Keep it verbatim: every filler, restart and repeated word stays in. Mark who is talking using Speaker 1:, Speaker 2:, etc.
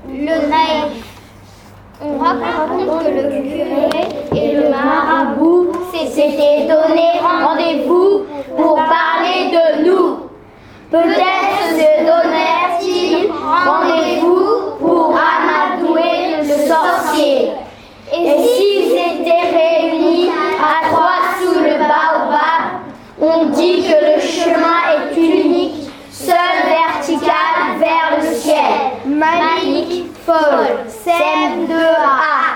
Speaker 1: le naïf. On raconte que le curé et le marabout s'étaient donné rendez-vous pour parler de nous. Peut-être se donnèrent-ils rendez-vous pour amadouer le sorcier. Et s'ils étaient réunis à trois sous le baobab, on dit que le chemin est unique, seul vertical vers le ciel. Manique folle, scène deux A.